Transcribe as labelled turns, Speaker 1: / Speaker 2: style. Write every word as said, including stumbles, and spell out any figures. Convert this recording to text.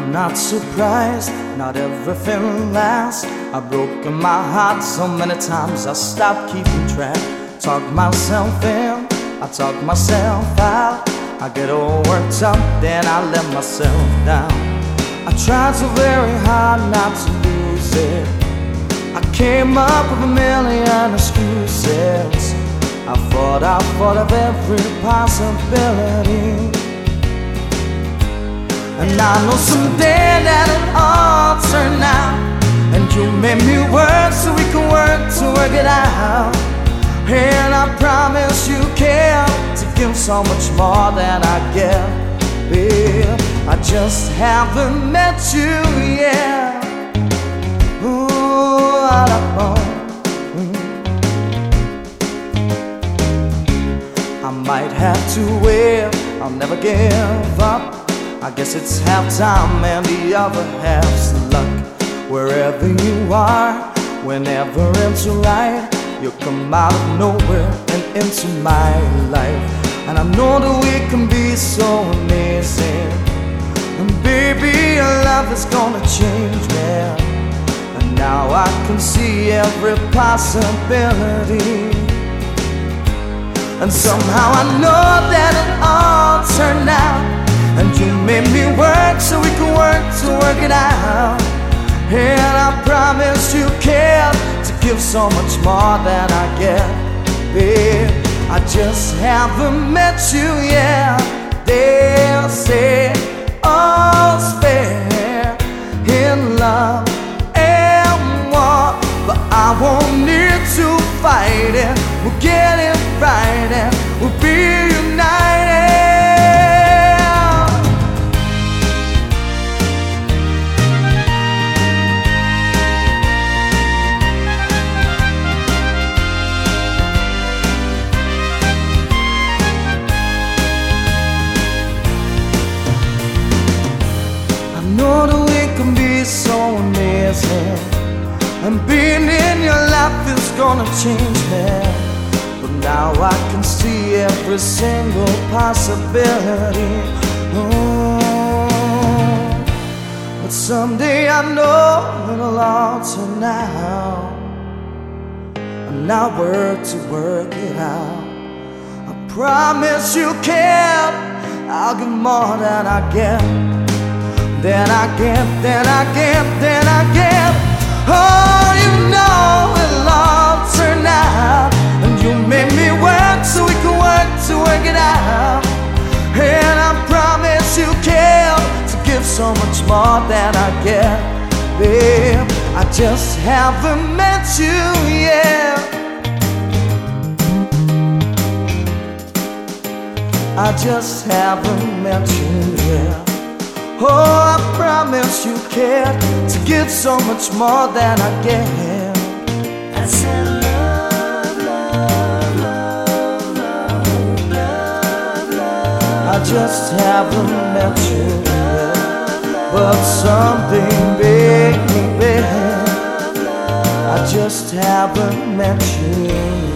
Speaker 1: I'm not surprised, not everything lasts. I've broken my heart so many times I stopped keeping track. Talk myself in, I talk myself out. I get all worked up, then I let myself down. I tried so very hard not to lose it. I came up with a million excuses. I thought, I thought of every possibility. And I know someday that'll all turn out, and you made me work so we can work to work it out. And I promise you care to give so much more than I get, babe. I just haven't met you yet. Ooh, I love mm. I might have to wait, I'll never give up. I guess it's half time and the other half's luck. Wherever you are, whenever it's right, you'll come out of nowhere and into my life. And I know that we can be so amazing. And baby, your love is gonna change me. And now I can see every possibility. And somehow I know that it all turned out, and you made me work so we could work to work it out. And I promise you care to give so much more than I get, babe. I just haven't met you yet. They'll say all's fair in love and war, but I won't need to fight it. We'll get it right and we'll be united. I know that we can be so amazing, and being in your life is gonna change me. But now I can see every single possibility. Oh, but someday I know it'll all turn out, and I'll work to work it out. I promise you can, I'll give more than I get. Then I get, then I get, then I get. Oh, you know it'll all turn out, and you made me work so we could work to work it out. And I promise you care to give so much more than I get, babe. I just haven't met you yet. I just haven't met you yet. Oh, I promise you care to give so much more than I get.
Speaker 2: I said love, love, love, love, love, love.
Speaker 1: I just haven't met you yet, but something big, baby. I just haven't met you yet.